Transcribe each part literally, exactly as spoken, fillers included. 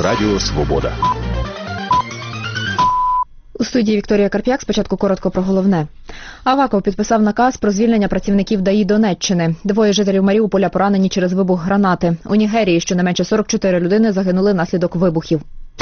Радіо Свобода. У студії Вікторія Карп'як. Спочатку коротко про головне. Аваков підписав наказ про звільнення працівників ДАІ Донеччини. Двоє жителів Маріуполя поранені через вибух гранати. У Нігерії щонайменше сорок чотири людини загинули внаслідок вибухів.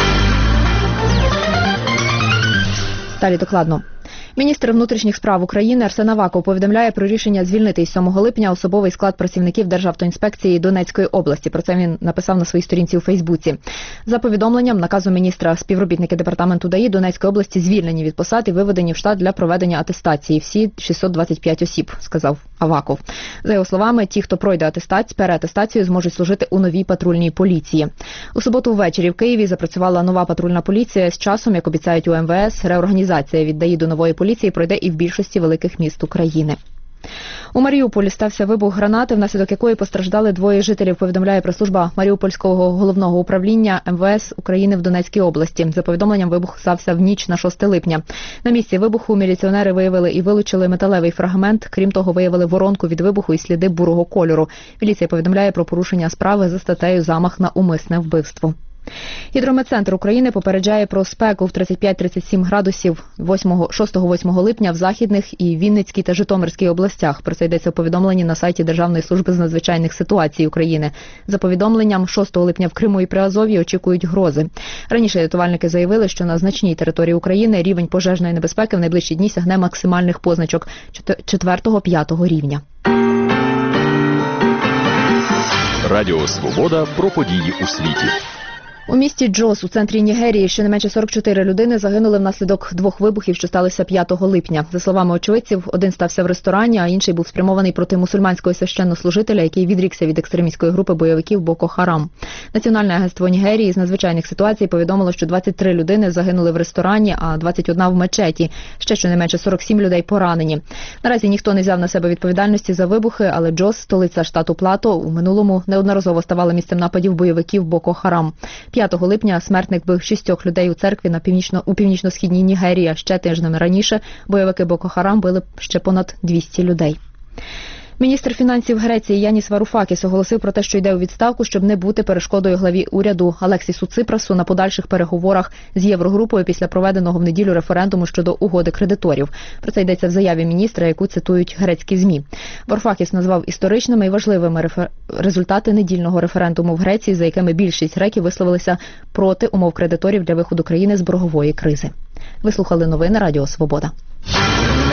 Далі докладно. Міністр внутрішніх справ України Арсен Аваков повідомляє про рішення звільнити із сьомого липня особовий склад працівників Державтоінспекції Донецької області. Про це він написав на своїй сторінці у Фейсбуці. За повідомленням наказу міністра, співробітники департаменту ДАІ Донецької області звільнені від посад і виведені в штат для проведення атестації. Всі шістсот двадцять п'ять осіб, сказав Аваков. За його словами, ті, хто пройде атестацію, переатестацію, зможуть служити у новій патрульній поліції. У суботу ввечері в Києві запрацювала нова патрульна поліція. З часом, як обіцяють у ем ве ес, реорганізація від ДАІ до нової поліції пройде і в більшості великих міст України. У Маріуполі стався вибух гранати, внаслідок якої постраждали двоє жителів, повідомляє прес-служба Маріупольського головного управління ем ве ес України в Донецькій області. За повідомленням, вибух стався в ніч на шосте липня. На місці вибуху міліціонери виявили і вилучили металевий фрагмент. Крім того, виявили воронку від вибуху і сліди бурого кольору. Міліція повідомляє про порушення справи за статтею «Замах на умисне вбивство». Гідрометцентр України попереджає про спеку в тридцять п'ять - тридцять сім градусів шостого - восьмого липня в Західних і Вінницькій та Житомирській областях. Про це йдеться у повідомленні на сайті Державної служби з надзвичайних ситуацій України. За повідомленням, шостого липня в Криму і Приазов'ї очікують грози. Раніше рятувальники заявили, що на значній території України рівень пожежної небезпеки в найближчі дні сягне максимальних позначок четвертого - п'ятого рівня. Радіо Свобода про події у світі. У місті Джос у центрі Нігерії щонайменше сорок чотири людини загинули внаслідок двох вибухів, що сталися п'ятого липня. За словами очевидців, один стався в ресторані, а інший був спрямований проти мусульманського священнослужителя, який відрікся від екстремістської групи бойовиків Боко Харам. Національне агентство Нігерії з надзвичайних ситуацій повідомило, що двадцять три людини загинули в ресторані, а двадцять одна в мечеті. Ще щонайменше сорок сім людей поранені. Наразі ніхто не взяв на себе відповідальності за вибухи, але Джос, столиця штату Плато, у минулому неодноразово ставала місцем нападів бойовиків Боко Харам. п'ятого липня смертник бив шістьох людей у церкві на північно, у північно-східній Нігерії, а ще тиждем раніше бойовики Боко Харам били ще понад двісті людей. Міністр фінансів Греції Яніс Варуфакіс оголосив про те, що йде у відставку, щоб не бути перешкодою главі уряду Алексісу Ципрасу на подальших переговорах з Єврогрупою після проведеного в неділю референдуму щодо угоди кредиторів. Про це йдеться в заяві міністра, яку цитують грецькі ЗМІ. Варуфакіс назвав історичними і важливими рефер... результати недільного референдуму в Греції, за якими більшість греків висловилися проти умов кредиторів для виходу країни з боргової кризи. Ви слухали новини Радіо Свобода.